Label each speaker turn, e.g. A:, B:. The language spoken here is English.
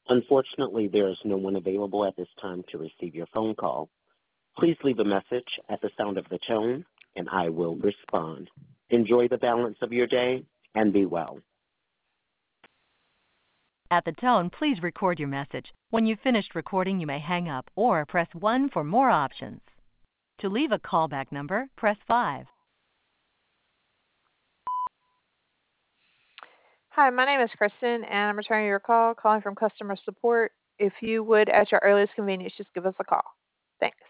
A: Unfortunately, there is no one available at this time to receive your phone call. Please leave a message at the sound of the tone, and I will respond. Enjoy the balance of your day and be well.
B: At the tone, please record your message. When you've finished recording, you may hang up or press 1 for more options. To leave a callback number, press 5.
C: Hi, my name is Kristen, and I'm returning your call, calling from customer support. If you would, at your earliest convenience, just give us a call. Thanks.